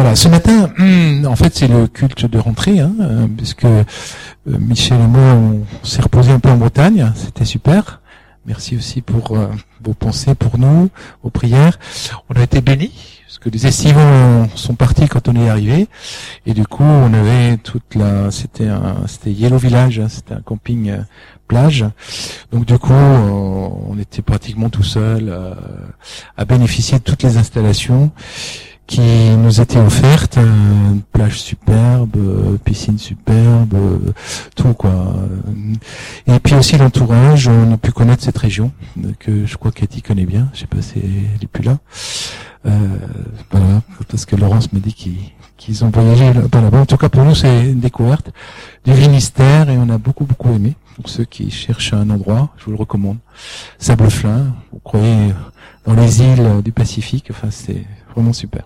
Voilà, ce matin, en fait, c'est le culte de rentrée, puisque Michel et moi, on s'est reposé un peu en Bretagne, c'était super. Merci aussi pour vos pensées pour nous, vos prières. On a été bénis, parce que les estivants sont partis quand on est arrivé, et du coup, on avait c'était Yellow Village, c'était un camping plage. Donc du coup, on était pratiquement tout seul à bénéficier de toutes les installations qui nous étaient offertes, plage superbe, piscine superbe, tout quoi. Et puis aussi l'entourage, on a pu connaître cette région que je crois Cathy connaît bien. Je sais pas si elle est plus là. Voilà, parce que Laurence m'a dit qu'ils ont voyagé là-bas. En tout cas, pour nous, c'est une découverte du Finistère et on a beaucoup aimé. Donc ceux qui cherchent un endroit, je vous le recommande. Sableflin, vous croyez dans les îles du Pacifique, enfin c'est vraiment super.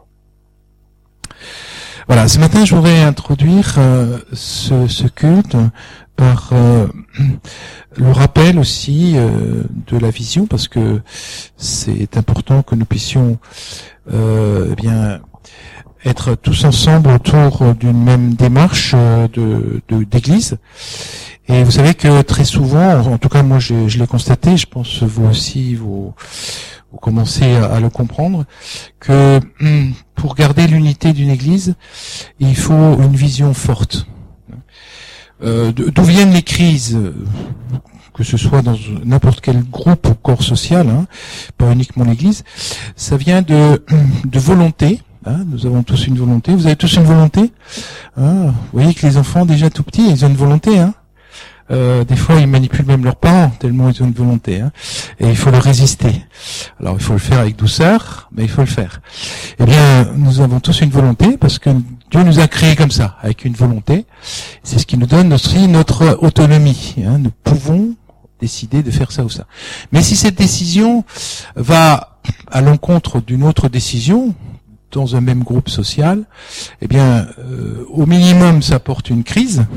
Voilà, ce matin, je voudrais introduire ce culte par le rappel aussi de la vision, parce que c'est important que nous puissions être tous ensemble autour d'une même démarche d'église. Et vous savez que très souvent, en tout cas moi je l'ai constaté, je pense vous aussi vous commencez à le comprendre, que pour garder l'unité d'une église, il faut une vision forte. D'où viennent les crises, que ce soit dans n'importe quel groupe ou corps social, pas uniquement l'église, ça vient de volonté. Nous avons tous une volonté. Vous avez tous une volonté. Vous voyez que les enfants déjà tout petits, ils ont une volonté. Des fois, ils manipulent même leurs parents tellement ils ont une volonté. Et il faut leur résister. Alors, il faut le faire avec douceur, mais il faut le faire. Eh bien, nous avons tous une volonté parce que Dieu nous a créés comme ça, avec une volonté. C'est ce qui nous donne aussi notre autonomie. Nous pouvons décider de faire ça ou ça. Mais si cette décision va à l'encontre d'une autre décision, dans un même groupe social, eh bien, au minimum, ça porte une crise.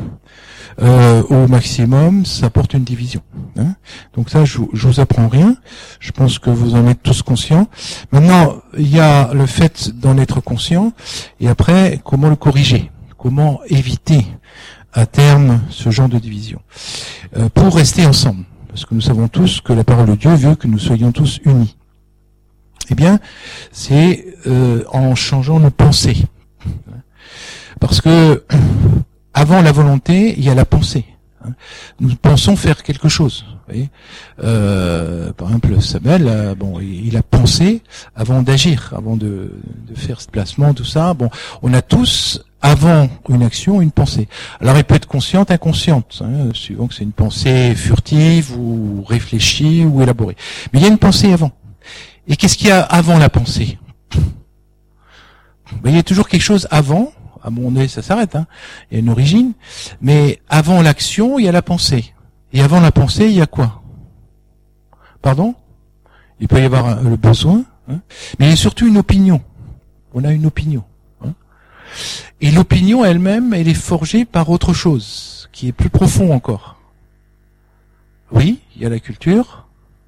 Au maximum, ça porte une division. Donc ça, je vous apprends rien. Je pense que vous en êtes tous conscients. Maintenant, il y a le fait d'en être conscient, et après, comment le corriger, comment éviter à terme ce genre de division, pour rester ensemble, parce que nous savons tous que la parole de Dieu veut que nous soyons tous unis. Eh bien, c'est en changeant nos pensées, parce que avant la volonté, il y a la pensée. Nous pensons faire quelque chose. Vous voyez, par exemple, Samuel, il a pensé avant d'agir, avant de faire ce placement, tout ça. Bon, on a tous, avant une action, une pensée. Alors, elle peut être consciente, inconsciente, suivant que c'est une pensée furtive ou réfléchie ou élaborée. Mais il y a une pensée avant. Et qu'est-ce qu'il y a avant la pensée ? Il y a toujours quelque chose avant. À mon nez, ça s'arrête. Il y a une origine. Mais avant l'action, il y a la pensée. Et avant la pensée, il y a quoi ? Pardon ? Il peut y avoir le besoin. Mais il y a surtout une opinion. On a une opinion. Et l'opinion elle-même, elle est forgée par autre chose, qui est plus profond encore. Oui, il y a la culture.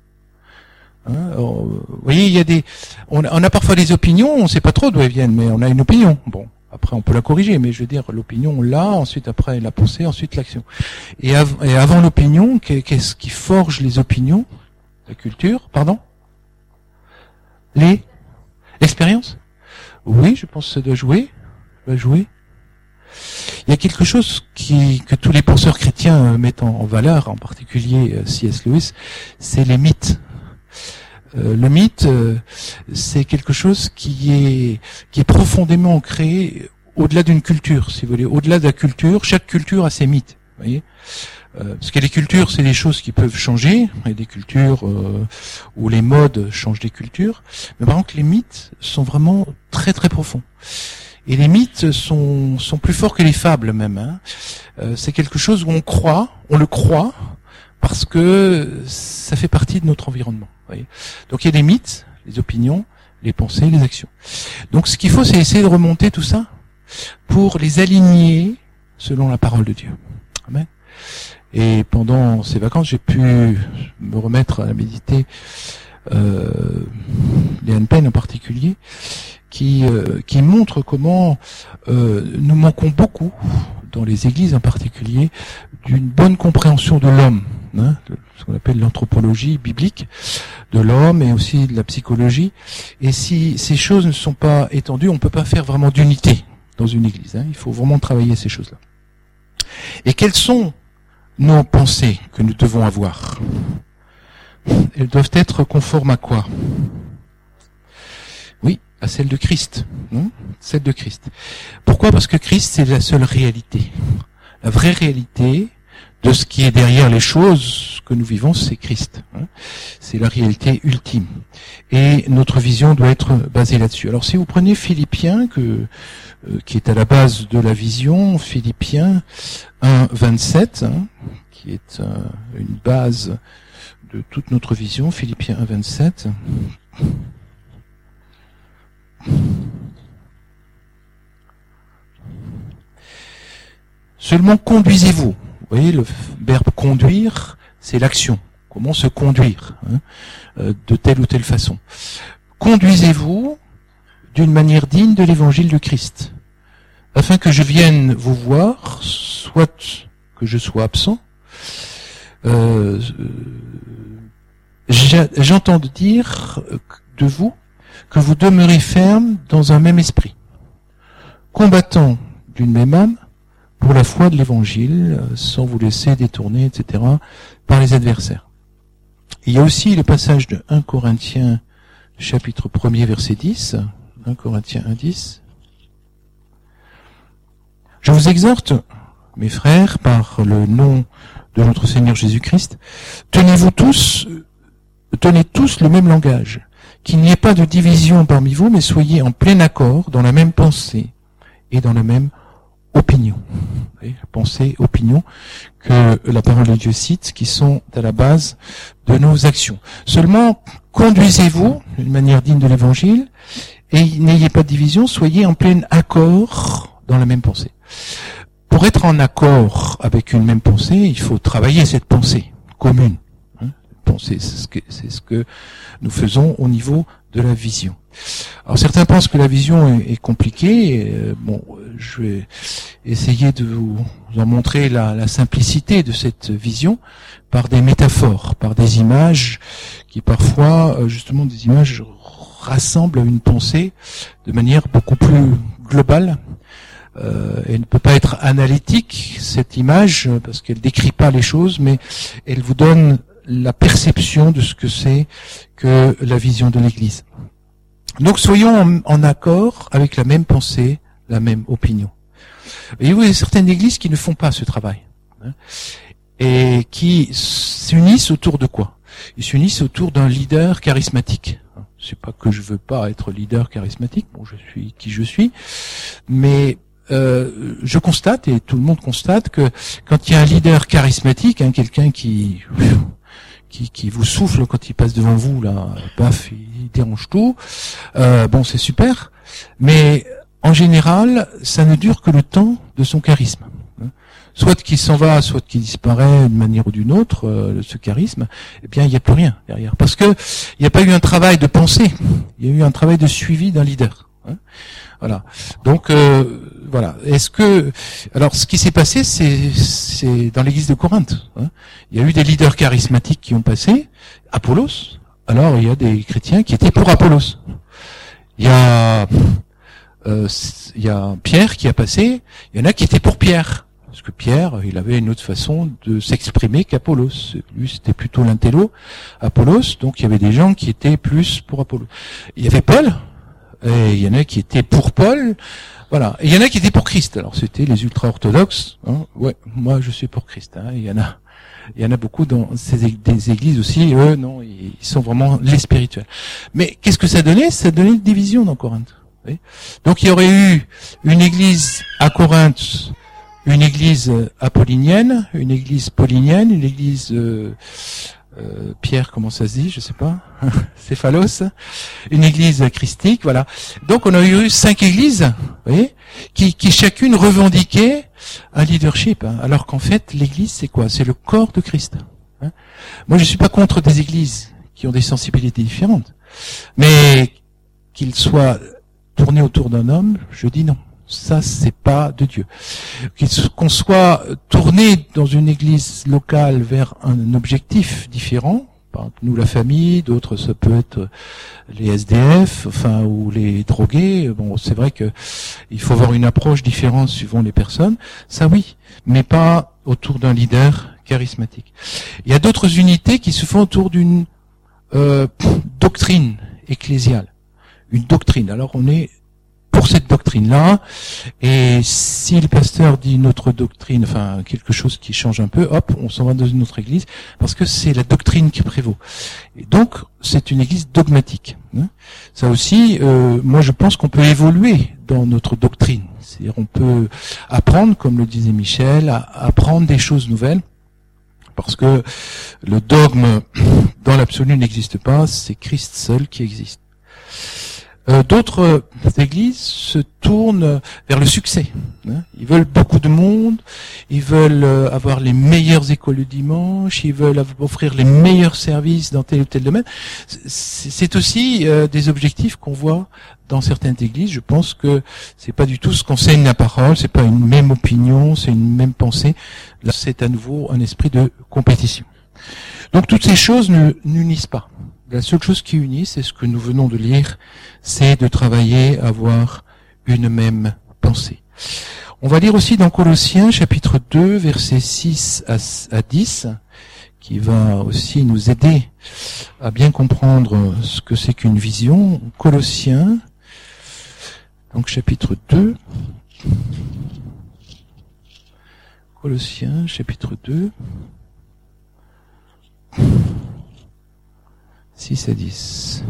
Vous voyez, il y a on a parfois des opinions, on ne sait pas trop d'où elles viennent, mais on a une opinion. Bon. Après, on peut la corriger, mais je veux dire, l'opinion, on l'a, ensuite, après, la pensée, ensuite, l'action. Et avant l'opinion, qu'est-ce qui forge les opinions ? La culture, pardon ? L'expérience ? Oui, je pense que ça doit jouer. Il y a quelque chose que tous les penseurs chrétiens mettent en valeur, en particulier C.S. Lewis, c'est les mythes. Le mythe, c'est quelque chose qui est profondément ancré au-delà d'une culture, si vous voulez. Au-delà de la culture, chaque culture a ses mythes. Vous voyez, parce que les cultures, c'est des choses qui peuvent changer. Il y a des cultures où les modes changent des cultures. Mais par contre, les mythes sont vraiment très très profonds. Et les mythes sont plus forts que les fables même. C'est quelque chose où on le croit, parce que ça fait partie de notre environnement. Voyez. Donc il y a des mythes, les opinions, les pensées, les actions. Donc ce qu'il faut, c'est essayer de remonter tout ça pour les aligner selon la parole de Dieu. Amen. Et pendant ces vacances, j'ai pu me remettre à méditer Léon Payne en particulier. qui montre comment nous manquons beaucoup, dans les églises en particulier, d'une bonne compréhension de l'homme, hein, ce qu'on appelle l'anthropologie biblique de l'homme et aussi de la psychologie. Et si ces choses ne sont pas étendues, on ne peut pas faire vraiment d'unité dans une église. Hein. Il faut vraiment travailler ces choses-là. Et quelles sont nos pensées que nous devons avoir? Elles doivent être conformes à quoi? Oui, à celle de Christ. Non, celle de Christ. Pourquoi? Parce que Christ, c'est la seule réalité. La vraie réalité de ce qui est derrière les choses que nous vivons, c'est Christ. C'est la réalité ultime. Et notre vision doit être basée là-dessus. Alors si vous prenez Philippiens, qui est à la base de la vision, Philippiens 1:27, qui est une base de toute notre vision, Philippiens 1:27. Seulement conduisez-vous. Vous voyez, le verbe conduire, c'est l'action. Comment se conduire, de telle ou telle façon. Conduisez-vous d'une manière digne de l'évangile de Christ, afin que je vienne vous voir, soit que je sois absent. J'entends dire de vous que vous demeurez ferme dans un même esprit, combattant d'une même âme pour la foi de l'évangile, sans vous laisser détourner, etc., par les adversaires. Il y a aussi le passage de 1 Corinthiens, chapitre 1er, verset 10, 1 Corinthiens 1:10. Je vous exhorte, mes frères, par le nom de notre Seigneur Jésus-Christ, tenez tous le même langage, qu'il n'y ait pas de division parmi vous, mais soyez en plein accord, dans la même pensée et dans la même opinion. Pensée, opinion, que la parole de Dieu cite, qui sont à la base de nos actions. Seulement, conduisez-vous d'une manière digne de l'évangile, et n'ayez pas de division, soyez en plein accord dans la même pensée. Pour être en accord avec une même pensée, il faut travailler cette pensée commune. C'est ce que nous faisons au niveau de la vision. Alors certains pensent que la vision est compliquée. Je vais essayer de vous en montrer la simplicité de cette vision par des métaphores, par des images qui parfois, justement, des images rassemblent une pensée de manière beaucoup plus globale. Elle ne peut pas être analytique, cette image, parce qu'elle décrit pas les choses, mais elle vous donne la perception de ce que c'est que la vision de l'Église. Donc soyons en accord avec la même pensée, la même opinion. Et vous, il y a certaines églises qui ne font pas ce travail, et qui s'unissent autour de quoi? Ils s'unissent autour d'un leader charismatique. C'est pas que je veux pas être leader charismatique, bon, je suis qui je suis, mais je constate, et tout le monde constate, que quand il y a un leader charismatique, quelqu'un qui vous souffle quand il passe devant vous, là, paf, il dérange tout, c'est super, mais en général, ça ne dure que le temps de son charisme. Soit qu'il s'en va, soit qu'il disparaît d'une manière ou d'une autre, ce charisme, eh bien, il n'y a plus rien derrière. Parce que il n'y a pas eu un travail de pensée, il y a eu un travail de suivi d'un leader. Voilà. Donc, voilà. Alors, ce qui s'est passé, c'est dans l'église de Corinthe. Il y a eu des leaders charismatiques qui ont passé. Apollos. Alors, il y a des chrétiens qui étaient pour Apollos. Il y a Pierre qui a passé. Il y en a qui étaient pour Pierre. Parce que Pierre, il avait une autre façon de s'exprimer qu'Apollos. Lui, c'était plutôt l'intello. Apollos. Donc, il y avait des gens qui étaient plus pour Apollos. Il y avait Paul. Et il y en a qui étaient pour Paul, voilà. Et il y en a qui étaient pour Christ. Alors c'était les ultra-orthodoxes. Ouais, moi je suis pour Christ. Il y en a beaucoup dans des églises aussi. Eux, non, ils sont vraiment les spirituels. Mais qu'est-ce que ça donnait? Ça donnait une division dans Corinthe. Donc il y aurait eu une église à Corinthe, une église apollinienne, une église paulinienne, une église Pierre, comment ça se dit, je sais pas, Céphalos, une église christique, voilà. Donc on a eu 5 églises, vous voyez, qui chacune revendiquait un leadership, alors qu'en fait l'église c'est quoi? C'est le corps de Christ. Moi je suis pas contre des églises qui ont des sensibilités différentes, mais qu'ils soient tourner autour d'un homme, je dis non. Ça, c'est pas de Dieu. Qu'on soit tourné dans une église locale vers un objectif différent, par exemple, nous la famille, d'autres ça peut être les SDF, enfin, ou les drogués. Bon, c'est vrai que il faut avoir une approche différente suivant les personnes. Ça oui, mais pas autour d'un leader charismatique. Il y a d'autres unités qui se font autour d'une doctrine ecclésiale. Une doctrine. Alors on est pour cette doctrine-là, et si le pasteur dit une autre doctrine, enfin quelque chose qui change un peu, hop, on s'en va dans une autre église, parce que c'est la doctrine qui prévaut. Et donc, c'est une église dogmatique. Ça aussi, moi je pense qu'on peut évoluer dans notre doctrine. C'est-à-dire on peut apprendre, comme le disait Michel, à apprendre des choses nouvelles, parce que le dogme dans l'absolu n'existe pas, c'est Christ seul qui existe. D'autres églises se tournent vers le succès. Ils veulent beaucoup de monde, ils veulent avoir les meilleures écoles le dimanche, ils veulent offrir les meilleurs services dans tel ou tel domaine. C'est aussi des objectifs qu'on voit dans certaines églises. Je pense que c'est pas du tout ce qu'enseigne la parole, c'est pas une même opinion, c'est une même pensée. Là, c'est à nouveau un esprit de compétition. Donc toutes ces choses ne n'unissent pas. La seule chose qui unit, c'est ce que nous venons de lire, c'est de travailler à avoir une même pensée. On va lire aussi dans Colossiens, chapitre 2, versets 6 à 10, qui va aussi nous aider à bien comprendre ce que c'est qu'une vision. Colossiens, donc chapitre 2. Colossiens, chapitre 2. 6 à 10.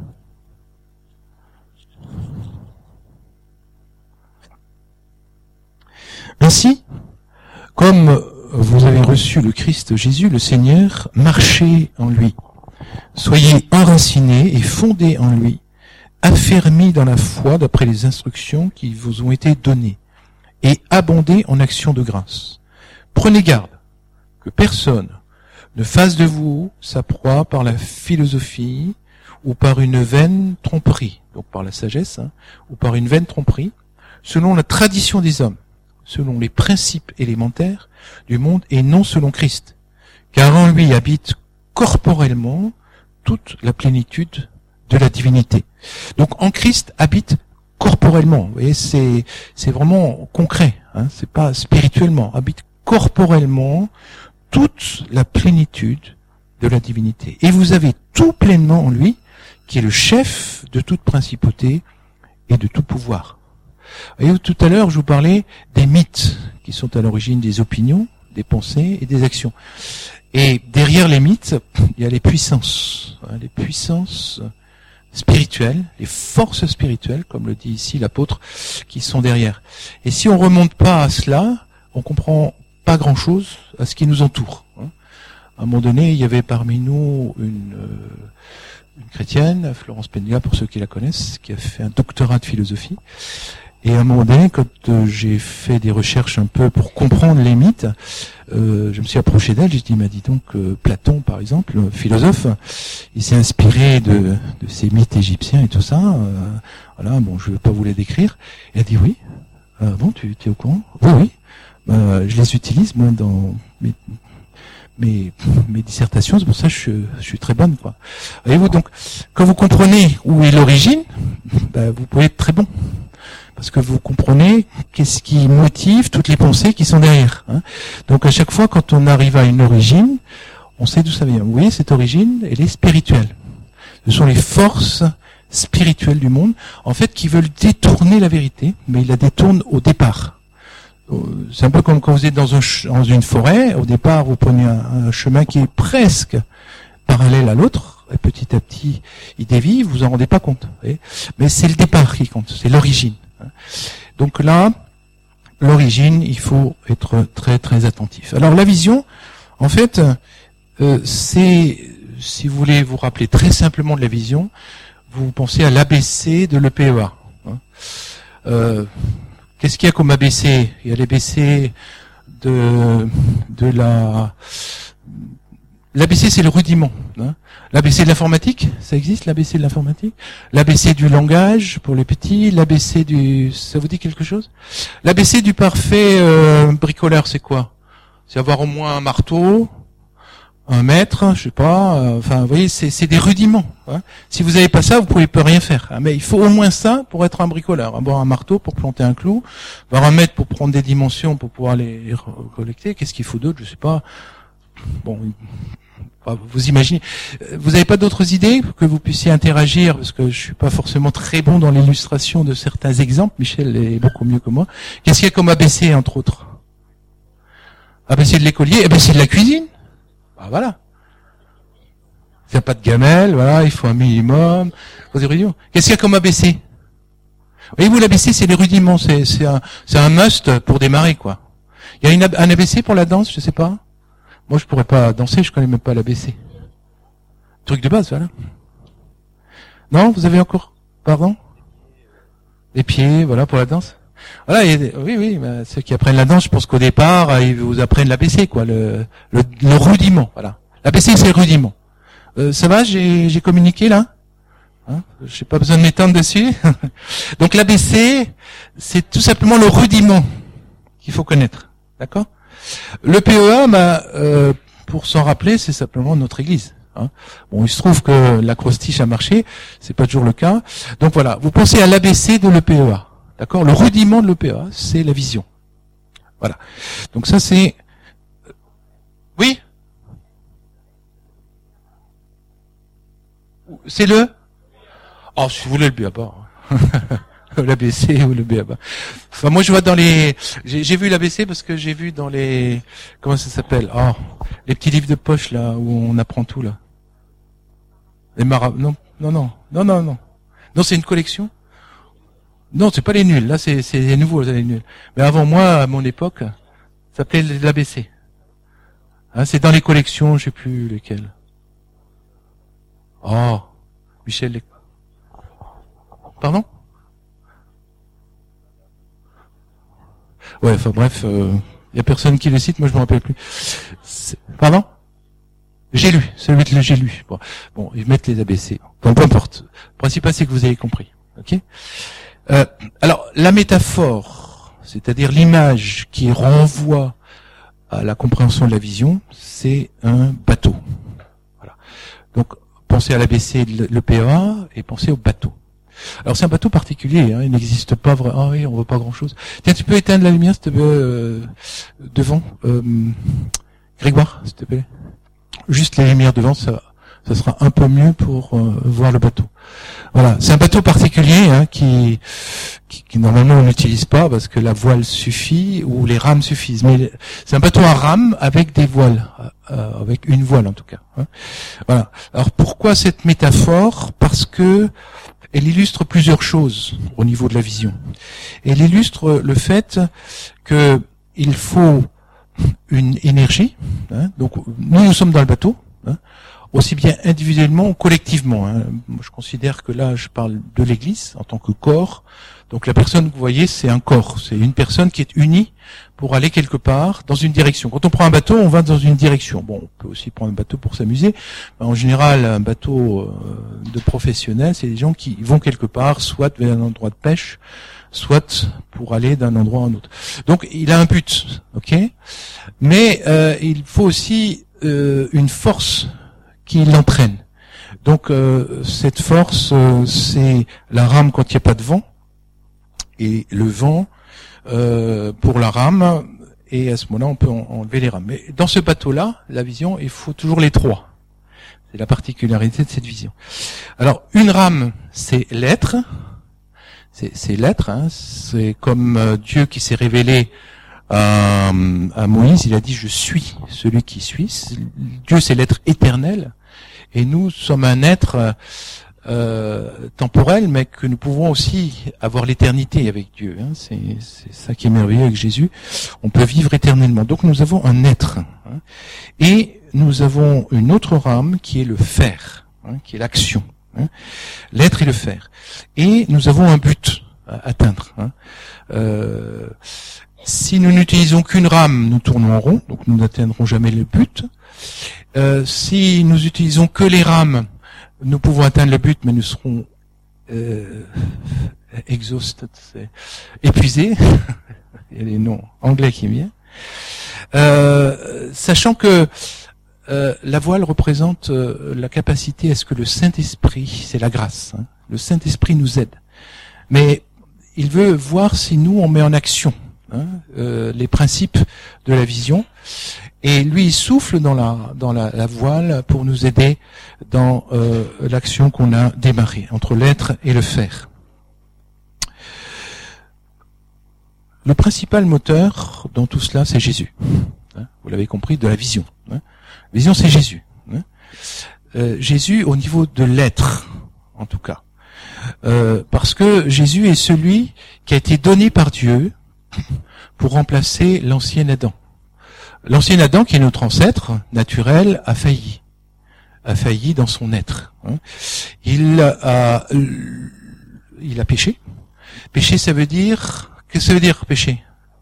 Ainsi, comme vous avez reçu le Christ Jésus, le Seigneur, marchez en lui. Soyez enracinés et fondés en lui, affermis dans la foi d'après les instructions qui vous ont été données, et abondez en actions de grâce. Prenez garde que personne ne fasse de vous sa proie par la philosophie ou par une vaine tromperie, donc par la sagesse, ou par une vaine tromperie, selon la tradition des hommes, selon les principes élémentaires du monde et non selon Christ, car en lui habite corporellement toute la plénitude de la divinité. Donc en Christ habite corporellement, vous voyez, c'est vraiment concret, c'est pas spirituellement, habite corporellement toute la plénitude de la divinité. Et vous avez tout pleinement en lui, qui est le chef de toute principauté et de tout pouvoir. Et tout à l'heure, je vous parlais des mythes, qui sont à l'origine des opinions, des pensées et des actions. Et derrière les mythes, il y a les puissances spirituelles, les forces spirituelles, comme le dit ici l'apôtre, qui sont derrière. Et si on remonte pas à cela, on comprend pas grand-chose à ce qui nous entoure. À un moment donné, il y avait parmi nous une chrétienne, Florence Penga, pour ceux qui la connaissent, qui a fait un doctorat de philosophie. Et à un moment donné, quand j'ai fait des recherches un peu pour comprendre les mythes, je me suis approché d'elle, j'ai dit, m'a dit donc, Platon, par exemple, philosophe, il s'est inspiré de ces mythes égyptiens et tout ça. Voilà, bon, je ne vais pas vous les décrire. Et elle a dit, oui. Bon, tu es au courant? Oui, oui. Je les utilise moi dans mes dissertations, c'est pour ça que je suis très bonne, quoi. Voyez-vous, donc quand vous comprenez où est l'origine, vous pouvez être très bon, parce que vous comprenez qu'est-ce qui motive toutes les pensées qui sont derrière. Donc à chaque fois, quand on arrive à une origine, on sait d'où ça vient. Vous voyez, cette origine, elle est spirituelle. Ce sont les forces spirituelles du monde, en fait, qui veulent détourner la vérité, mais ils la détournent au départ. C'est un peu comme quand vous êtes dans une forêt. Au départ, vous prenez un chemin qui est presque parallèle à l'autre, et petit à petit, il dévie, vous en rendez pas compte. Vous voyez, mais c'est le départ qui compte, c'est l'origine. Donc là, l'origine, il faut être très très attentif. Alors la vision, en fait, c'est, si vous voulez vous rappeler très simplement de la vision, vous pensez à l'ABC de l'EPEA. Qu'est-ce qu'il y a comme ABC? Il y a l'ABC de L'ABC, c'est le rudiment. Hein. L'ABC de l'informatique, ça existe, l'ABC de l'informatique. L'ABC du langage, pour les petits. L'ABC du... Ça vous dit quelque chose? L'ABC du parfait bricoleur, c'est quoi? C'est avoir au moins un marteau, un mètre, je sais pas. Enfin, vous voyez, c'est des rudiments. Hein. Si vous n'avez pas ça, vous pouvez pas rien faire. Hein. Mais il faut au moins ça pour être un bricoleur. Avoir un marteau pour planter un clou, avoir un mètre pour prendre des dimensions pour pouvoir les collecter. Qu'est-ce qu'il faut d'autre? Je sais pas. Bon... Vous imaginez, vous n'avez pas d'autres idées que vous puissiez interagir, parce que je suis pas forcément très bon dans l'illustration de certains exemples. Michel est beaucoup mieux que moi. Qu'est-ce qu'il y a comme ABC, entre autres? ABC de l'écolier, ABC de la cuisine. Ah, voilà. Il n'y a pas de gamelle, voilà, il faut un minimum. Qu'est-ce qu'il y a comme ABC? Voyez-vous, l'ABC, c'est les rudiments, c'est un must pour démarrer, quoi. Il y a un ABC pour la danse, je sais pas. Moi, je pourrais pas danser, je connais même pas l'ABC. Truc de base, voilà. Non, vous avez encore, pardon? Les pieds, voilà, pour la danse. Voilà, oui, bah, ceux qui apprennent la danse, je pense qu'au départ, ils vous apprennent l'ABC, quoi, le rudiment, voilà. L'ABC, c'est le rudiment. Ça va, j'ai communiqué, là? Hein, j'ai pas besoin de m'étendre dessus. Donc, l'ABC, c'est tout simplement le rudiment qu'il faut connaître. D'accord? Le PEA, pour s'en rappeler, c'est simplement notre église. Hein. Bon, il se trouve que l'acrostiche a marché, c'est pas toujours le cas. Donc voilà, vous pensez à l'ABC de l'EPEA. D'accord? Le rudiment de l'EPEA, c'est la vision. Voilà. Donc ça, c'est... Oui? C'est le... Oh, si vous voulez le BABA. L'ABC ou le BABA. Enfin, moi, je vois dans les... J'ai vu l'ABC parce que j'ai vu dans les... Comment ça s'appelle? Oh, les petits livres de poche, là, où on apprend tout, là. Les Non, Non, c'est une collection. Non, c'est pas les nuls. Là, c'est les nouveaux, les nuls. Mais avant moi, à mon époque, ça s'appelait l'ABC. Hein, c'est dans les collections, je sais plus lesquelles. Oh, Michel... Pardon? Ouais, enfin bref, y a personne qui le cite, moi je me rappelle plus. Pardon? J'ai lu, celui que j'ai lu. Bon, ils mettent les ABC. Bon, peu importe. Le principal, c'est que vous avez compris. Ok? Alors, la métaphore, c'est-à-dire l'image qui renvoie à la compréhension de la vision, c'est un bateau. Voilà. Donc, pensez à l'ABC de l'EPA et pensez au bateau. Alors c'est un bateau particulier, hein, il n'existe pas vraiment. Ah oui, on voit pas grand-chose. Tiens, tu peux éteindre la lumière, s'il te plaît, devant, Grégoire, s'il te plaît. Juste les lumières devant, ça sera un peu mieux pour voir le bateau. Voilà, c'est un bateau particulier hein, qui normalement on n'utilise pas parce que la voile suffit ou les rames suffisent. Mais c'est un bateau à rames avec des voiles, avec une voile en tout cas. Hein. Voilà. Alors pourquoi cette métaphore? Parce que elle illustre plusieurs choses au niveau de la vision. Elle illustre le fait que il faut une énergie. Hein, donc nous sommes dans le bateau, hein, aussi bien individuellement ou collectivement. Hein. Moi, je considère que là, je parle de l'Église en tant que corps. Donc la personne que vous voyez, c'est un corps. C'est une personne qui est unie pour aller quelque part dans une direction. Quand on prend un bateau, on va dans une direction. Bon, on peut aussi prendre un bateau pour s'amuser. En général, un bateau de professionnels, c'est des gens qui vont quelque part, soit vers un endroit de pêche, soit pour aller d'un endroit à un autre. Donc il a un but, ok. Mais il faut aussi une force qui l'entraîne. Donc cette force, c'est la rame quand il n'y a pas de vent. Et le vent pour la rame, et à ce moment-là, on peut enlever les rames. Mais dans ce bateau-là, la vision, il faut toujours les trois. C'est la particularité de cette vision. Alors, une rame, c'est l'être. C'est l'être. Hein. C'est comme Dieu qui s'est révélé à Moïse. Il a dit, je suis celui qui suis. Dieu, c'est l'être éternel. Et nous sommes un être... temporel, mais que nous pouvons aussi avoir l'éternité avec Dieu. Hein. C'est ça qui est merveilleux avec Jésus. On peut vivre éternellement. Donc nous avons un être. Hein. Et nous avons une autre rame qui est le faire, hein, qui est l'action. Hein. L'être et le faire. Et nous avons un but à atteindre. Hein. Si nous n'utilisons qu'une rame, nous tournons en rond, donc nous n'atteindrons jamais le but. Si nous utilisons que les rames, nous pouvons atteindre le but, mais nous serons exhausted, c'est épuisés. Il y a les noms anglais qui viennent. Sachant que la voile représente la capacité à ce que le Saint-Esprit, c'est la grâce, hein, le Saint-Esprit nous aide. Mais il veut voir si nous on met en action les principes de la vision. Et lui, il souffle dans la voile pour nous aider dans l'action qu'on a démarrée, entre l'être et le faire. Le principal moteur dans tout cela, c'est Jésus. Vous l'avez compris, de la vision. La vision, c'est Jésus. Jésus au niveau de l'être, en tout cas. Parce que Jésus est celui qui a été donné par Dieu pour remplacer l'ancien Adam. L'ancien Adam, qui est notre ancêtre naturel, a failli dans son être. Il a péché. Péché, ça veut dire... Qu'est-ce que ça veut dire, péché?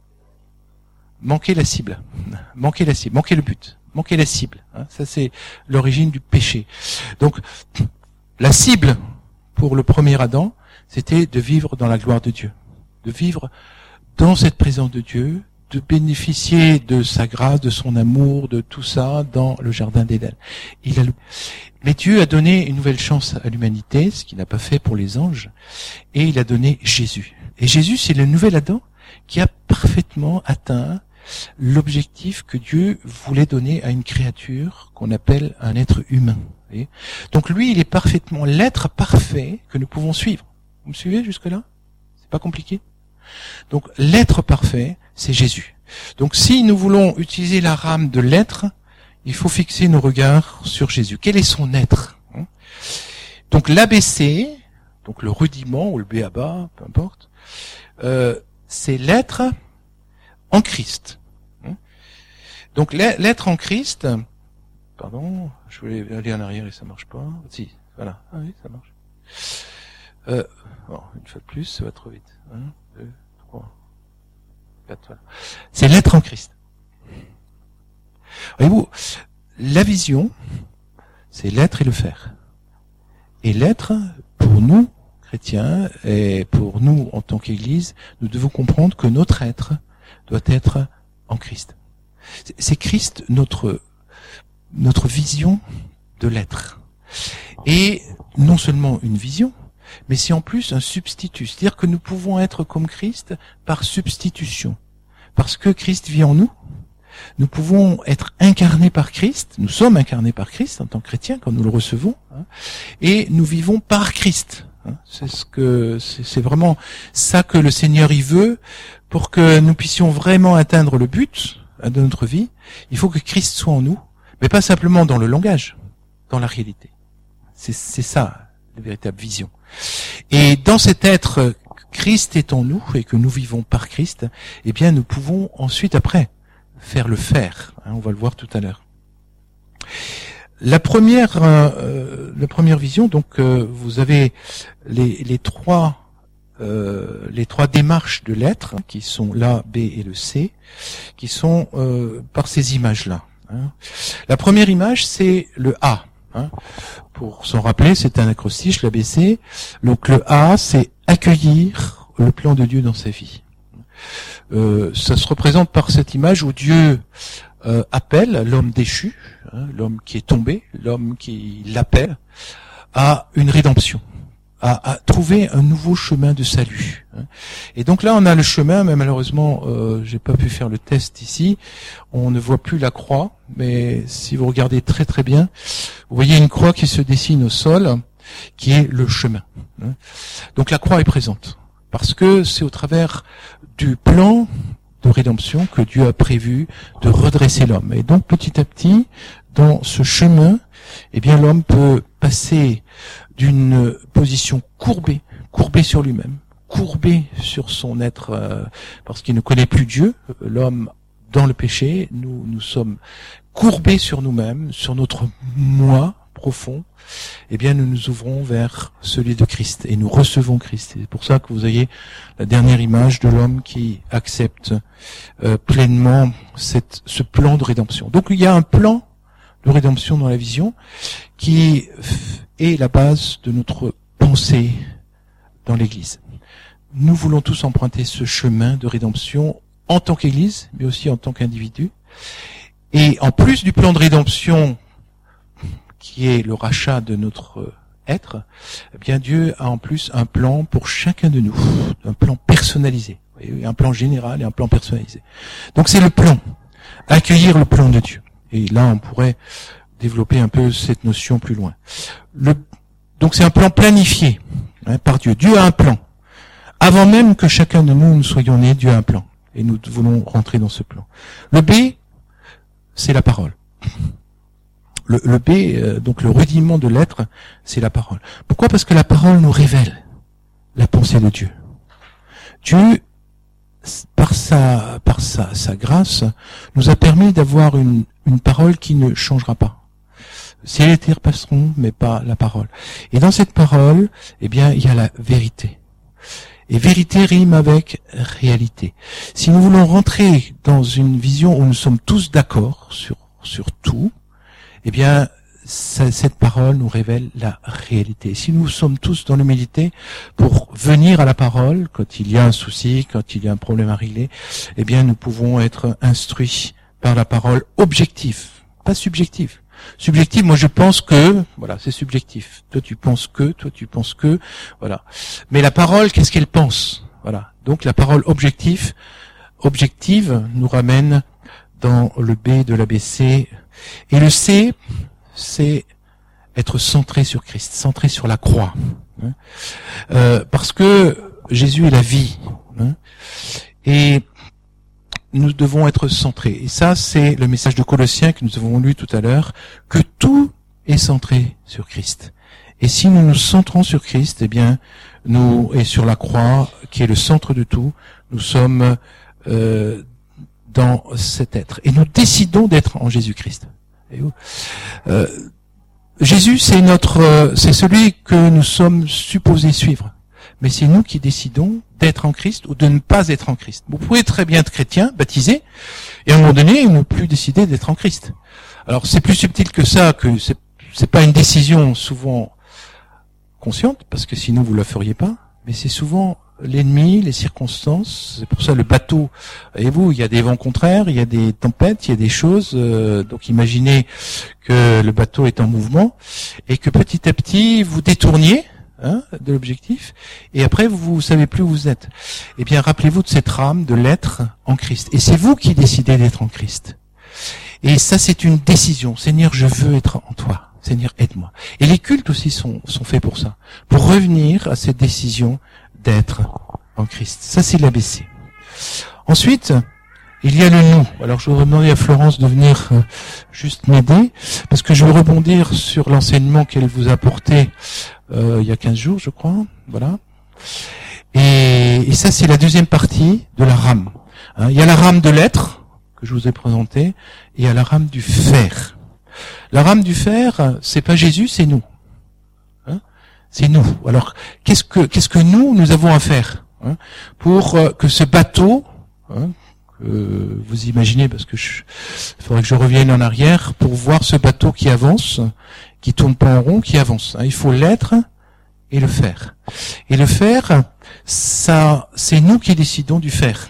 Manquer la cible, manquer le but, manquer la cible. Ça, c'est l'origine du péché. Donc, la cible pour le premier Adam, c'était de vivre dans la gloire de Dieu, de vivre dans cette présence de Dieu, de bénéficier de sa grâce, de son amour, de tout ça dans le jardin d'Éden. Mais Dieu a donné une nouvelle chance à l'humanité, ce qu'il n'a pas fait pour les anges, et il a donné Jésus. Et Jésus, c'est le nouvel Adam qui a parfaitement atteint l'objectif que Dieu voulait donner à une créature qu'on appelle un être humain. Voyez ? Donc lui, il est parfaitement l'être parfait que nous pouvons suivre. Vous me suivez jusque-là ? C'est pas compliqué ? Donc l'être parfait, c'est Jésus. Donc si nous voulons utiliser la rame de l'être, il faut fixer nos regards sur Jésus. Quel est son être ? Donc l'ABC, donc le rudiment ou le B.A.B.A., peu importe, c'est l'être en Christ. Donc l'être en Christ, pardon, je voulais aller en arrière et ça marche pas. Si, voilà, ah oui, ça marche. Bon, une fois de plus, ça va trop vite. 1, 2, 3, 4, voilà. C'est l'être en Christ. Voyez-vous, la vision, c'est l'être et le faire. Et l'être, pour nous, chrétiens, et pour nous, en tant qu'Église, nous devons comprendre que notre être doit être en Christ. C'est Christ notre vision de l'être. Et non seulement une vision, mais c'est en plus un substitut. C'est-à-dire que nous pouvons être comme Christ par substitution. Parce que Christ vit en nous, nous pouvons être incarnés par Christ, nous sommes incarnés par Christ en tant que chrétiens quand nous le recevons, et nous vivons par Christ. C'est vraiment ça que le Seigneur y veut pour que nous puissions vraiment atteindre le but de notre vie. Il faut que Christ soit en nous, mais pas simplement dans le langage, dans la réalité. C'est ça, la véritable vision. Et dans cet être, Christ est en nous et que nous vivons par Christ, eh bien nous pouvons ensuite, après, faire le faire. On va le voir tout à l'heure. La première vision, donc vous avez les trois démarches de l'être qui sont l'A, B et le C, qui sont par ces images-là. La première image, c'est le A. Pour s'en rappeler, c'est un acrostiche, l'ABC. Donc le A, c'est accueillir le plan de Dieu dans sa vie. Ça se représente par cette image où Dieu appelle l'homme déchu, l'homme qui est tombé, l'homme qui l'appelle à une rédemption, à trouver un nouveau chemin de salut. Et donc là, on a le chemin, mais malheureusement, j'ai pas pu faire le test ici. On ne voit plus la croix, mais si vous regardez très très bien, vous voyez une croix qui se dessine au sol, qui est le chemin. Donc la croix est présente, parce que c'est au travers du plan de rédemption que Dieu a prévu de redresser l'homme. Et donc petit à petit, dans ce chemin, eh bien l'homme peut passer d'une position courbée sur lui-même, courbé sur son être, parce qu'il ne connaît plus Dieu. L'homme, dans le péché, nous sommes courbés sur nous-mêmes, sur notre moi profond. Eh bien, nous nous ouvrons vers celui de Christ et nous recevons Christ. C'est pour ça que vous voyez la dernière image de l'homme qui accepte pleinement ce plan de rédemption. Donc, il y a un plan de rédemption dans la vision, qui est la base de notre pensée dans l'Église. Nous voulons tous emprunter ce chemin de rédemption en tant qu'Église, mais aussi en tant qu'individu. Et en plus du plan de rédemption, qui est le rachat de notre être, eh bien Dieu a en plus un plan pour chacun de nous, un plan personnalisé, un plan général et un plan personnalisé. Donc c'est le plan, accueillir le plan de Dieu. Et là, on pourrait développer un peu cette notion plus loin. Donc c'est un plan planifié par Dieu. Dieu a un plan. Avant même que chacun de nous soyons nés, Dieu a un plan. Et nous voulons rentrer dans ce plan. Le B, c'est la parole. Le B, donc le rudiment de l'être, c'est la parole. Pourquoi ? Parce que la parole nous révèle la pensée de Dieu. Dieu, par sa grâce, nous a permis d'avoir une parole qui ne changera pas. Ciel et terre passeront, mais pas la parole. Et dans cette parole, eh bien, il y a la vérité. Et vérité rime avec réalité. Si nous voulons rentrer dans une vision où nous sommes tous d'accord sur tout, eh bien, cette parole nous révèle la réalité. Si nous sommes tous dans l'humilité pour venir à la parole, quand il y a un souci, quand il y a un problème à régler, eh bien, nous pouvons être instruits par la parole objective, pas subjective. Subjectif, moi je pense que, voilà, c'est subjectif. Toi tu penses que, voilà. Mais la parole, qu'est-ce qu'elle pense ? Voilà. Donc la parole objective nous ramène dans le B de l'ABC. Et le C, c'est être centré sur Christ, centré sur la croix. Parce que Jésus est la vie. Et nous devons être centrés. Et ça, c'est le message de Colossiens que nous avons lu tout à l'heure, que tout est centré sur Christ. Et si nous nous centrons sur Christ, eh bien, et sur la croix, qui est le centre de tout, nous sommes dans cet être. Et nous décidons d'être en Jésus-Christ. Jésus, c'est celui que nous sommes supposés suivre. Mais c'est nous qui décidons d'être en Christ ou de ne pas être en Christ. Vous pouvez très bien être chrétien, baptisé, et à un moment donné, ne plus décider d'être en Christ. Alors c'est plus subtil que ça, que c'est pas une décision souvent consciente, parce que sinon vous la feriez pas, mais c'est souvent l'ennemi, les circonstances. C'est pour ça le bateau, voyez-vous, il y a des vents contraires, il y a des tempêtes, il y a des choses, donc imaginez que le bateau est en mouvement, et que petit à petit vous détourniez de l'objectif, et après vous savez plus où vous êtes. Eh bien, rappelez-vous de cette rame de l'être en Christ. Et c'est vous qui décidez d'être en Christ. Et ça, c'est une décision. Seigneur, je veux être en toi. Seigneur, aide-moi. Et les cultes aussi sont faits pour ça. Pour revenir à cette décision d'être en Christ. Ça, c'est l'ABC. Ensuite, il y a le nous. Alors, je voudrais demander à Florence de venir juste m'aider, parce que je veux rebondir sur l'enseignement qu'elle vous a apporté il y a 15 jours, je crois. Voilà. Et ça, c'est la deuxième partie de la rame. Il y a la rame de l'être, que je vous ai présentée, et il y a la rame du faire. La rame du faire, c'est pas Jésus, c'est nous. C'est nous. Alors, qu'est-ce que nous avons à faire pour que ce bateau, que vous imaginez, parce que il faudrait que je revienne en arrière pour voir ce bateau qui avance, qui tourne pas en rond, qui avance. Il faut l'être et le faire. Et le faire, ça, c'est nous qui décidons du faire.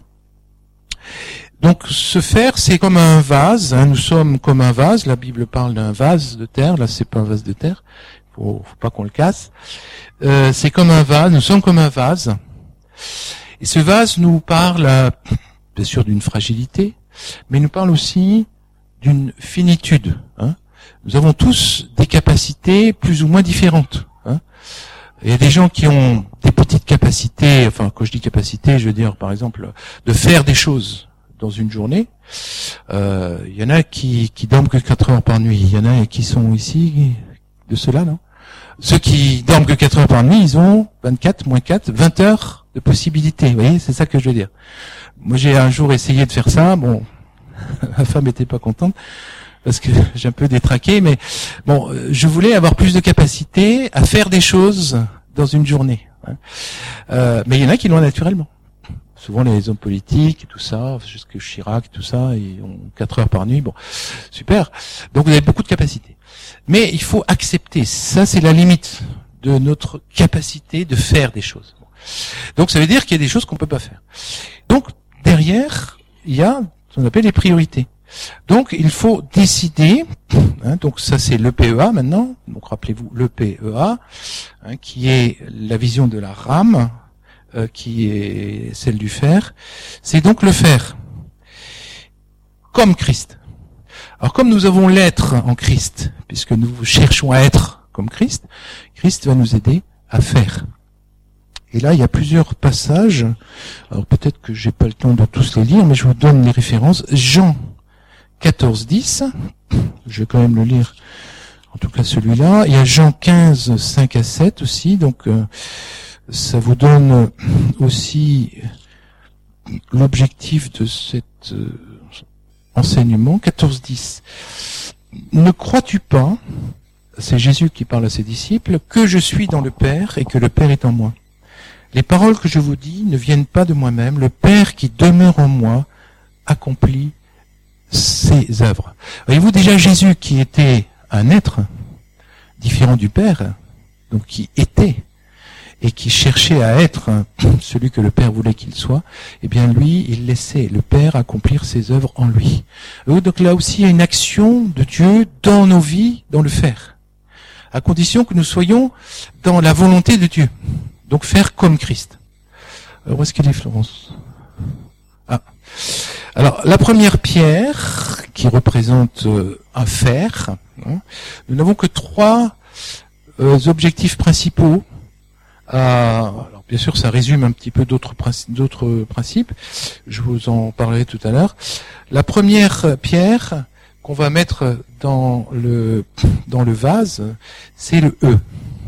Donc, ce faire, c'est comme un vase. Nous sommes comme un vase. La Bible parle d'un vase de terre. Là, c'est pas un vase de terre. Faut pas qu'on le casse. C'est comme un vase. Nous sommes comme un vase. Et ce vase nous parle, bien sûr, d'une fragilité, mais nous parle aussi d'une finitude. Nous avons tous des capacités plus ou moins différentes. Il y a des gens qui ont des petites capacités, enfin, quand je dis capacité, je veux dire, par exemple, de faire des choses dans une journée. Il y en a qui dorment que 4 heures par nuit. Il y en a qui sont ici de ceux-là, non? Ceux qui dorment que 4 heures par nuit, ils ont 24, moins 4, 20 heures de possibilités. Vous voyez, c'est ça que je veux dire. Moi, j'ai un jour essayé de faire ça. Bon, ma femme était pas contente parce que j'ai un peu détraqué, mais bon, je voulais avoir plus de capacité à faire des choses dans une journée. Mais il y en a qui l'ont naturellement. souvent les hommes politiques et tout ça, jusque Chirac, tout ça, ils ont 4 heures par nuit. Bon, super. Donc vous avez beaucoup de capacités. Mais il faut accepter. Ça, c'est la limite de notre capacité de faire des choses. Donc ça veut dire qu'il y a des choses qu'on peut pas faire. Donc derrière, il y a ce qu'on appelle les priorités. Donc il faut décider, donc ça c'est l'EPEA maintenant, donc rappelez-vous l'EPEA, qui est la vision de la rame, qui est celle du fer, c'est donc le faire comme Christ. Alors comme nous avons l'être en Christ, puisque nous cherchons à être comme Christ, Christ va nous aider à faire. Et là, il y a plusieurs passages, alors peut-être que j'ai pas le temps de tous les lire, mais je vous donne les références. Jean 14, 10, je vais quand même le lire, en tout cas celui-là. Il y a Jean 15, 5 à 7 aussi, donc ça vous donne aussi l'objectif de cet enseignement. 14, 10. Ne crois-tu pas, c'est Jésus qui parle à ses disciples, que je suis dans le Père et que le Père est en moi? Les paroles que je vous dis ne viennent pas de moi-même. Le Père qui demeure en moi accomplit ses œuvres. Voyez-vous, déjà Jésus qui était un être différent du Père, donc qui était et qui cherchait à être celui que le Père voulait qu'il soit, eh bien lui, il laissait le Père accomplir ses œuvres en lui. Donc là aussi, il y a une action de Dieu dans nos vies, dans le faire, à condition que nous soyons dans la volonté de Dieu. Donc faire comme Christ. Alors où est-ce qu'elle est, Florence? Ah. Alors la première pierre qui représente un fer, nous n'avons que 3 objectifs principaux. Alors bien sûr, ça résume un petit peu d'autres principes. Je vous en parlerai tout à l'heure. La première pierre qu'on va mettre dans le vase, c'est le E.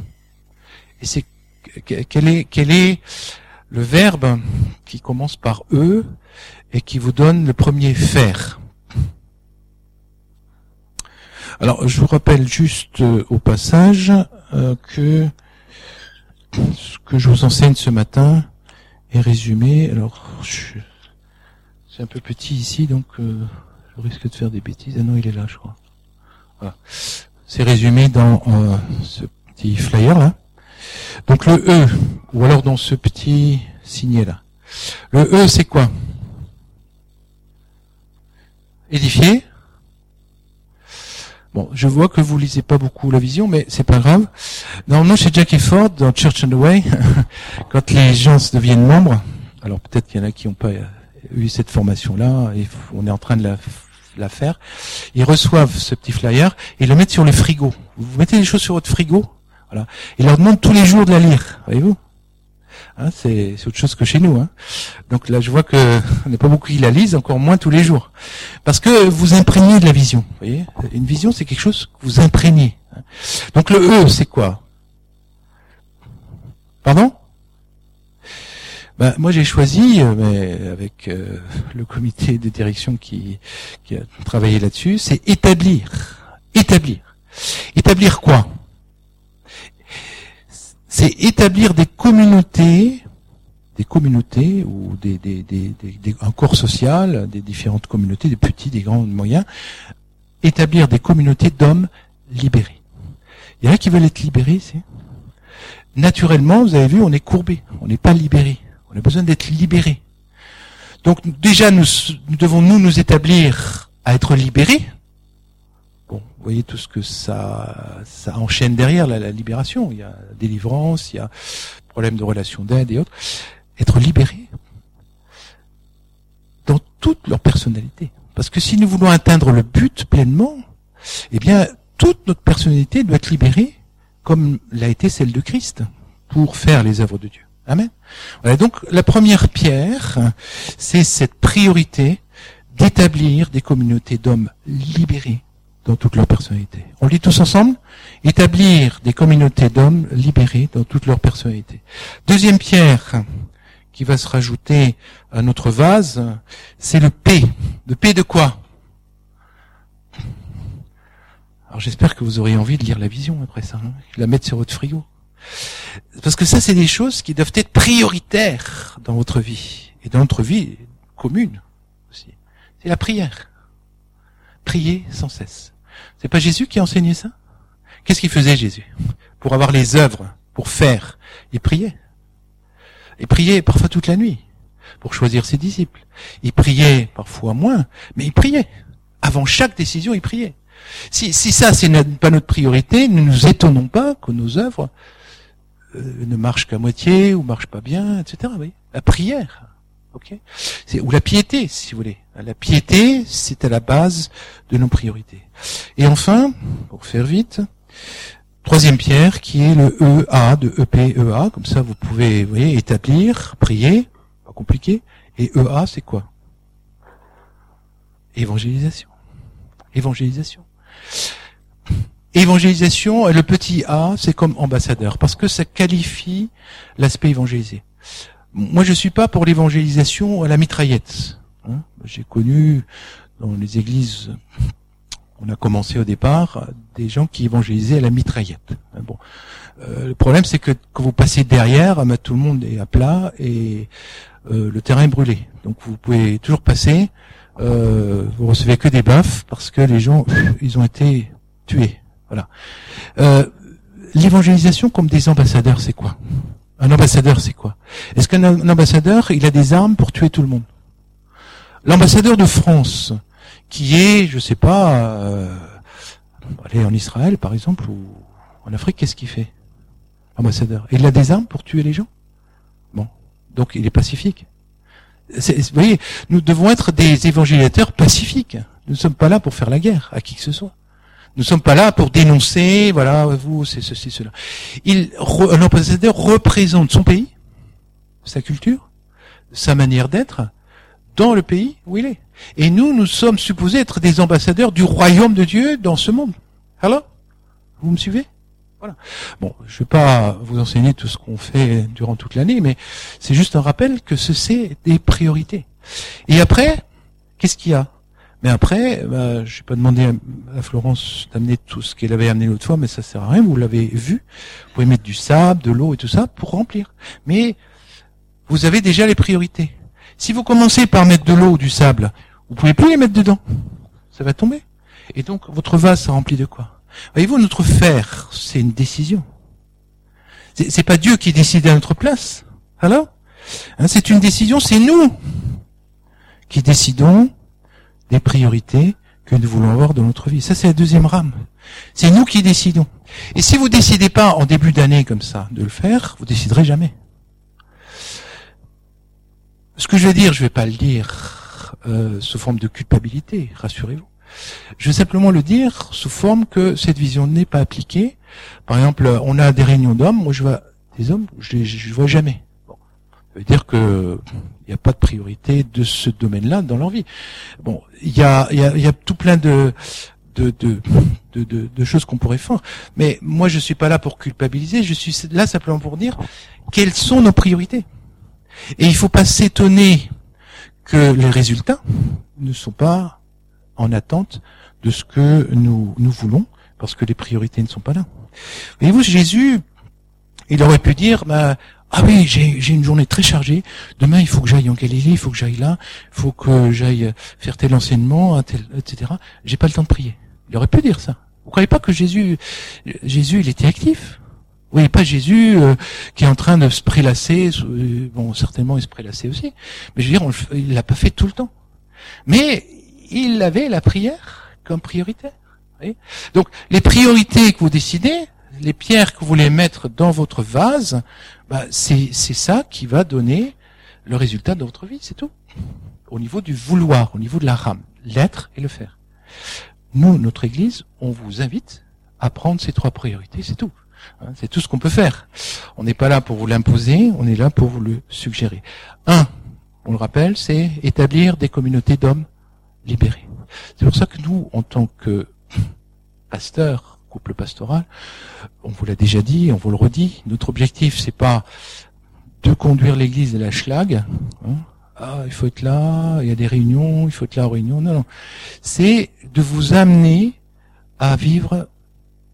Et c'est quel est le verbe qui commence par E et qui vous donne le premier faire? Alors, je vous rappelle juste au passage que ce que je vous enseigne ce matin est résumé. Alors, c'est un peu petit ici, donc je risque de faire des bêtises. Ah non, il est là, je crois. Voilà. C'est résumé dans ce petit flyer là. Donc le E, ou alors dans ce petit signet là. Le E, c'est quoi? Édifier. Bon, je vois que vous lisez pas beaucoup la vision, mais c'est pas grave. Normalement, chez Jackie Ford, dans Church on the Way, quand les gens se deviennent membres, alors peut-être qu'il y en a qui n'ont pas eu cette formation-là, et on est en train de la faire, ils reçoivent ce petit flyer et ils le mettent sur le frigo. Vous mettez les choses sur votre frigo, voilà. Ils leur demandent tous les jours de la lire, voyez-vous. C'est autre chose que chez nous. Donc là, je vois que on n'est pas beaucoup qui la lisent, encore moins tous les jours. Parce que vous imprégnez de la vision. Vous voyez, une vision, c'est quelque chose que vous imprégnez. Donc le E, c'est quoi? Pardon? Moi, j'ai choisi, mais avec le comité de direction qui a travaillé là-dessus, c'est établir. Établir. Établir quoi? C'est établir des communautés ou un corps social, des différentes communautés, des petits, des grands, des moyens, établir des communautés d'hommes libérés. Il y en a qui veulent être libérés, c'est naturellement, vous avez vu, on est courbé, on n'est pas libéré. On a besoin d'être libéré. Donc déjà, nous devons nous établir à être libérés. Bon, vous voyez tout ce que ça enchaîne derrière la libération. Il y a délivrance, il y a problème de relation d'aide et autres. Être libérés dans toute leur personnalité. Parce que si nous voulons atteindre le but pleinement, eh bien, toute notre personnalité doit être libérée comme l'a été celle de Christ pour faire les œuvres de Dieu. Amen. Voilà, donc la première pierre, c'est cette priorité d'établir des communautés d'hommes libérés dans toute leur personnalité. On lit tous ensemble? Établir des communautés d'hommes libérés dans toute leur personnalité. Deuxième pierre qui va se rajouter à notre vase, c'est le P. Le P de quoi? Alors j'espère que vous aurez envie de lire la vision après ça, la mettre sur votre frigo. Parce que ça, c'est des choses qui doivent être prioritaires dans votre vie. et dans notre vie commune aussi. C'est la prière. Prier sans cesse. C'est pas Jésus qui a enseigné ça? Qu'est-ce qu'il faisait Jésus? Pour avoir les œuvres, pour faire, il priait. Il priait parfois toute la nuit pour choisir ses disciples. Il priait parfois moins, mais il priait. Avant chaque décision, il priait. Si ça, c'est pas notre priorité, ne nous étonnons pas que nos œuvres ne marchent qu'à moitié ou marchent pas bien, etc. Vous voyez, la prière, ok, ou la piété, si vous voulez. La piété, c'est à la base de nos priorités. Et enfin, pour faire vite, troisième pierre, qui est le EA de EPEA, comme ça vous pouvez, vous voyez, établir, prier, pas compliqué. Et EA, c'est quoi? Évangélisation. Évangélisation. Évangélisation, le petit A, c'est comme ambassadeur, parce que ça qualifie l'aspect évangélisé. Moi, je suis pas pour l'évangélisation à la mitraillette. Hein. J'ai connu dans les églises, on a commencé au départ, des gens qui évangélisaient à la mitraillette. Bon, le problème, c'est que quand vous passez derrière, tout le monde est à plat et le terrain est brûlé. Donc, vous pouvez toujours passer. Vous recevez que des baffes parce que les gens, ils ont été tués. Voilà. L'évangélisation comme des ambassadeurs, c'est quoi? Un ambassadeur, c'est quoi? Est-ce qu'un ambassadeur, il a des armes pour tuer tout le monde? L'ambassadeur de France, qui est, je sais pas, allez, en Israël, par exemple, ou en Afrique, qu'est-ce qu'il fait? Ambassadeur. Il a des armes pour tuer les gens? Bon. Donc, il est pacifique. Vous voyez, nous devons être des évangélisateurs pacifiques. Nous ne sommes pas là pour faire la guerre à qui que ce soit. Nous ne sommes pas là pour dénoncer, voilà, vous, c'est ceci, cela. Un ambassadeur représente son pays, sa culture, sa manière d'être, dans le pays où il est. Et nous sommes supposés être des ambassadeurs du royaume de Dieu dans ce monde. Alors, vous me suivez? Voilà. Bon, je ne vais pas vous enseigner tout ce qu'on fait durant toute l'année, mais c'est juste un rappel que c'est des priorités. Et après, qu'est-ce qu'il y a? Mais après, je vais pas demander à Florence d'amener tout ce qu'elle avait amené l'autre fois, mais ça sert à rien, vous l'avez vu. Vous pouvez mettre du sable, de l'eau et tout ça pour remplir. Mais vous avez déjà les priorités. Si vous commencez par mettre de l'eau ou du sable, vous pouvez plus les mettre dedans. Ça va tomber. Et donc, votre vase sera rempli de quoi? Voyez-vous, notre faire, c'est une décision. C'est pas Dieu qui décide à notre place. Alors, c'est une décision, c'est nous qui décidons des priorités que nous voulons avoir dans notre vie. Ça, c'est la deuxième rame. C'est nous qui décidons. Et si vous décidez pas en début d'année comme ça de le faire, vous déciderez jamais. Ce que je vais dire, je vais pas le dire sous forme de culpabilité, rassurez-vous. Je vais simplement le dire sous forme que cette vision n'est pas appliquée. Par exemple, on a des réunions d'hommes, moi je vois des hommes, je vois jamais. Bon, ça veut dire que il n'y a pas de priorité de ce domaine-là dans leur vie. Bon, il y a tout plein de choses qu'on pourrait faire. Mais moi je suis pas là pour culpabiliser, je suis là simplement pour dire quelles sont nos priorités. Et il faut pas s'étonner que les résultats ne sont pas en attente de ce que nous voulons, parce que les priorités ne sont pas là. Voyez-vous, Jésus, il aurait pu dire, ah oui, j'ai une journée très chargée, demain il faut que j'aille en Galilée, il faut que j'aille là, il faut que j'aille faire tel enseignement, etc. J'ai pas le temps de prier. Il aurait pu dire ça. Vous croyez pas que Jésus, il était actif? Vous voyez pas Jésus qui est en train de se prélasser, bon, certainement il se prélassait aussi, mais je veux dire, il l'a pas fait tout le temps. Mais il avait la prière comme prioritaire. Vous voyez. Donc, les priorités que vous décidez, les pierres que vous voulez mettre dans votre vase, c'est ça qui va donner le résultat de votre vie, c'est tout. Au niveau du vouloir, au niveau de la rame, l'être et le faire. Nous, notre Église, on vous invite à prendre ces trois priorités, c'est tout. C'est tout ce qu'on peut faire. On n'est pas là pour vous l'imposer, on est là pour vous le suggérer. On le rappelle, c'est établir des communautés d'hommes libérés. C'est pour ça que nous, en tant que pasteurs, couple pastoral, on vous l'a déjà dit, on vous le redit, notre objectif, c'est pas de conduire l'église à la schlag, il faut être là, il y a des réunions, il faut être là aux réunions, non. C'est de vous amener à vivre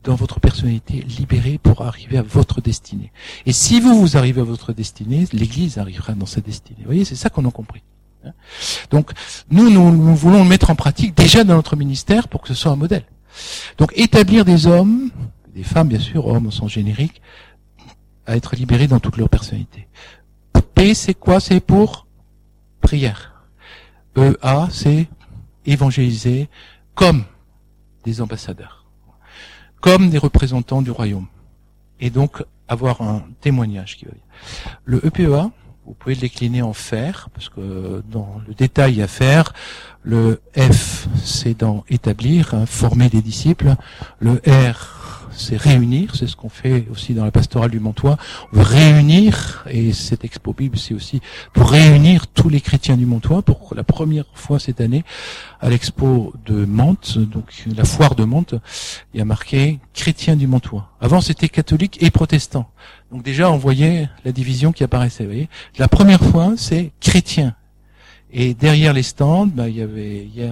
dans votre personnalité libérée pour arriver à votre destinée. Et si vous arrivez à votre destinée, l'Église arrivera dans sa destinée. Vous voyez, c'est ça qu'on a compris. Donc, nous voulons le mettre en pratique déjà dans notre ministère pour que ce soit un modèle. Donc, établir des hommes, des femmes bien sûr, hommes au sens générique, à être libérés dans toute leur personnalité. P, c'est quoi? C'est pour prière. EA, c'est évangéliser comme des ambassadeurs, comme des représentants du royaume. Et donc, avoir un témoignage qui va bien. Le EPEA, vous pouvez le décliner en faire, parce que dans le détail, il y a faire. Le F, c'est dans établir, former des disciples. Le R, c'est réunir, c'est ce qu'on fait aussi dans la pastorale du Montois. On veut réunir, et cette expo Bible, c'est aussi pour réunir tous les chrétiens du Montois, pour la première fois cette année, à l'expo de Mantes, donc la foire de Mantes, il y a marqué chrétiens du Montois. Avant, c'était catholique et protestant. Donc déjà, on voyait la division qui apparaissait, vous voyez. La première fois, c'est chrétien. Et derrière les stands, il y avait hier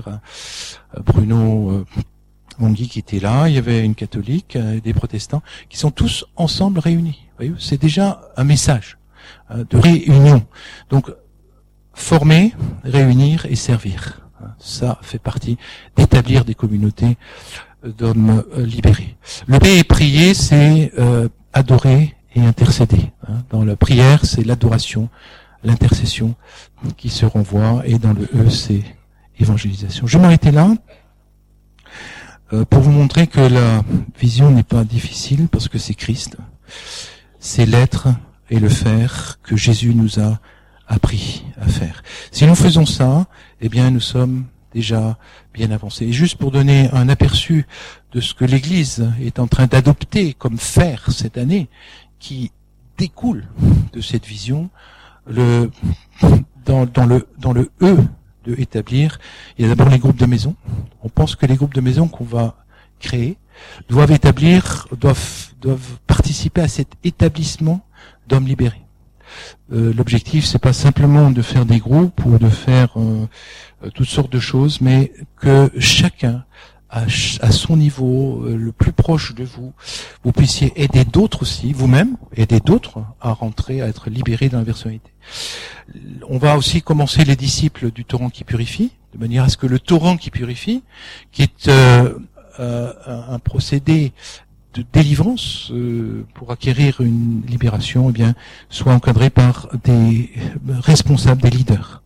Bruno Mongui qui était là, il y avait une catholique, des protestants, qui sont tous ensemble réunis. Vous voyez, c'est déjà un message de réunion. Donc, former, réunir et servir. Ça fait partie d'établir des communautés d'hommes libérés. Le B, prier, c'est adorer et intercéder. Dans la prière, c'est l'adoration, l'intercession qui se renvoie, et dans le E, c'est évangélisation. Je m'arrêtais là pour vous montrer que la vision n'est pas difficile, parce que c'est Christ, c'est l'être et le faire que Jésus nous a appris à faire. Si nous faisons ça, eh bien nous sommes déjà bien avancés. Et juste pour donner un aperçu de ce que l'Église est en train d'adopter comme faire cette année, qui découle de cette vision, dans le E de établir, il y a d'abord les groupes de maison. On pense que les groupes de maison qu'on va créer doivent participer à cet établissement d'hommes libérés. L'objectif, c'est pas simplement de faire des groupes ou de faire toutes sortes de choses, mais que chacun, à son niveau, le plus proche de vous, vous puissiez aider d'autres aussi, vous-même, aider d'autres à rentrer, à être libérés dans la personnalité. On va aussi commencer les disciples du torrent qui purifie, de manière à ce que le torrent qui purifie, qui est un procédé de délivrance pour acquérir une libération, eh bien, soit encadré par des responsables, des leaders.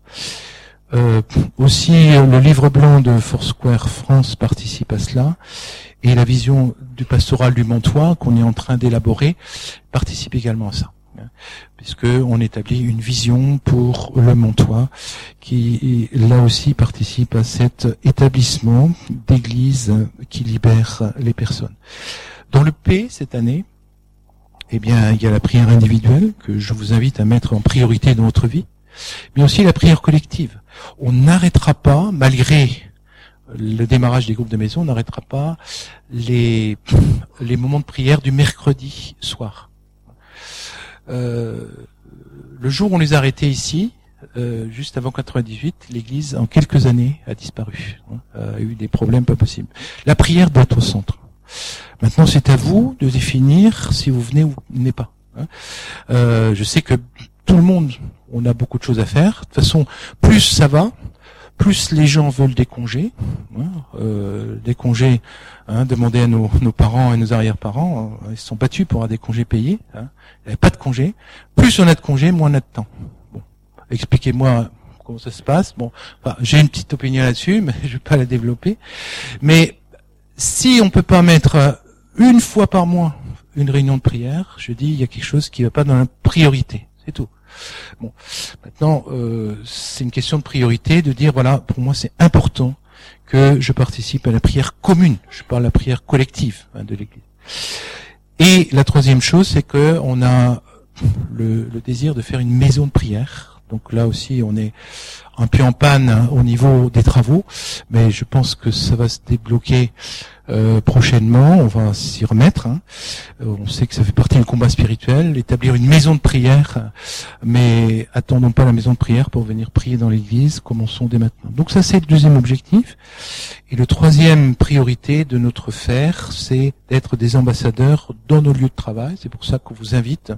Aussi, le livre blanc de Foursquare France participe à cela, et la vision du pastoral du Montois qu'on est en train d'élaborer participe également à ça, puisque on établit une vision pour le Montois qui là aussi participe à cet établissement d'église qui libère les personnes. Dans le P cette année, eh bien, il y a la prière individuelle que je vous invite à mettre en priorité dans votre vie, mais aussi la prière collective. On n'arrêtera pas, malgré le démarrage des groupes de maison, on n'arrêtera pas les moments de prière du mercredi soir. Le jour où on les a arrêtés ici, juste avant 98, l'Église, en quelques années, a disparu. A eu des problèmes pas possibles. La prière doit être au centre. Maintenant, c'est à vous de définir si vous venez ou vous venez pas. Je sais que tout le monde, on a beaucoup de choses à faire. De toute façon, plus ça va, plus les gens veulent des congés. Des congés, demandez à nos parents et nos arrière-parents, ils se sont battus pour avoir des congés payés. Il n'y avait pas de congés. Plus on a de congés, moins on a de temps. Bon, expliquez-moi comment ça se passe. Bon, j'ai une petite opinion là-dessus, mais je vais pas la développer. Mais si on peut pas mettre une fois par mois une réunion de prière, je dis il y a quelque chose qui va pas dans la priorité. C'est tout. Bon, maintenant c'est une question de priorité, de dire voilà, pour moi c'est important que je participe à la prière commune. Je parle de la prière collective de l'Église. Et la troisième chose, c'est que on a le désir de faire une maison de prière. Donc là aussi, on est un peu en panne au niveau des travaux, mais je pense que ça va se débloquer prochainement. On va s'y remettre. On sait que ça fait partie du combat spirituel, établir une maison de prière, mais attendons pas la maison de prière pour venir prier dans l'église. Commençons dès maintenant. Donc ça, c'est le deuxième objectif. Et le troisième priorité de notre faire, c'est d'être des ambassadeurs dans nos lieux de travail. C'est pour ça qu'on vous invite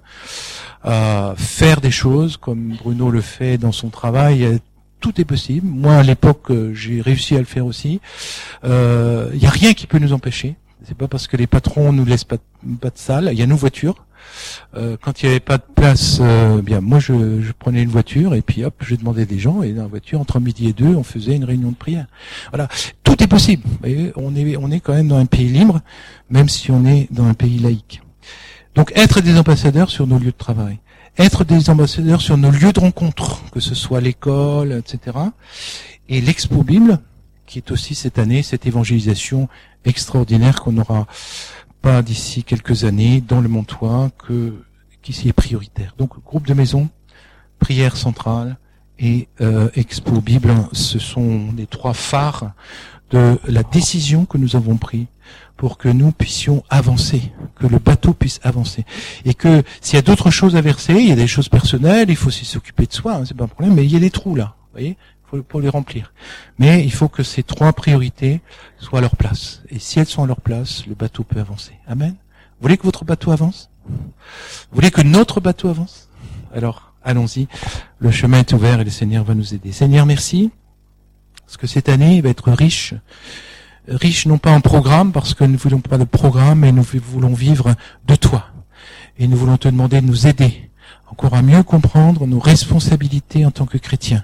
à faire des choses comme Bruno le fait dans son travail. Tout est possible. Moi, à l'époque, j'ai réussi à le faire aussi. Il n'y a rien qui peut nous empêcher. C'est pas parce que les patrons nous laissent pas de salle. Il y a nos voitures. Quand il n'y avait pas de place, bien moi je prenais une voiture et puis hop, je demandais des gens et dans la voiture entre midi et 2, on faisait une réunion de prière. Voilà, tout est possible. Vous voyez, on est quand même dans un pays libre, même si on est dans un pays laïque. Donc être des ambassadeurs sur nos lieux de travail. Être des ambassadeurs sur nos lieux de rencontre, que ce soit l'école, etc. Et l'Expo Bible, qui est aussi cette année, cette évangélisation extraordinaire qu'on n'aura pas d'ici quelques années dans le Montois, qui s'y est prioritaire. Donc groupe de maison, prière centrale et Expo Bible, ce sont les trois phares de la décision que nous avons prise pour que nous puissions avancer, que le bateau puisse avancer. Et que s'il y a d'autres choses à verser, il y a des choses personnelles, il faut aussi s'occuper de soi, c'est pas un problème, mais il y a des trous là, vous voyez, pour les remplir. Mais il faut que ces trois priorités soient à leur place. Et si elles sont à leur place, le bateau peut avancer. Amen. Vous voulez que votre bateau avance? Vous voulez que notre bateau avance? Alors, allons-y. Le chemin est ouvert et le Seigneur va nous aider. Seigneur, merci. Parce que cette année va être riche. Riche non pas en programme, parce que nous ne voulons pas de programme, mais nous voulons vivre de toi. Et nous voulons te demander de nous aider encore à mieux comprendre nos responsabilités en tant que chrétiens.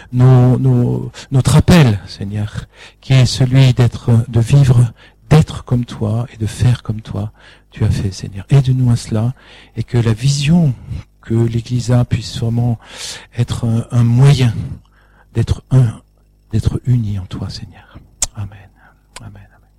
Notre appel, Seigneur, qui est celui de vivre, d'être comme toi et de faire comme toi tu as fait, Seigneur. Aide-nous à cela et que la vision que l'Église a puisse vraiment être un moyen d'être unis en toi, Seigneur. Amen. Amen.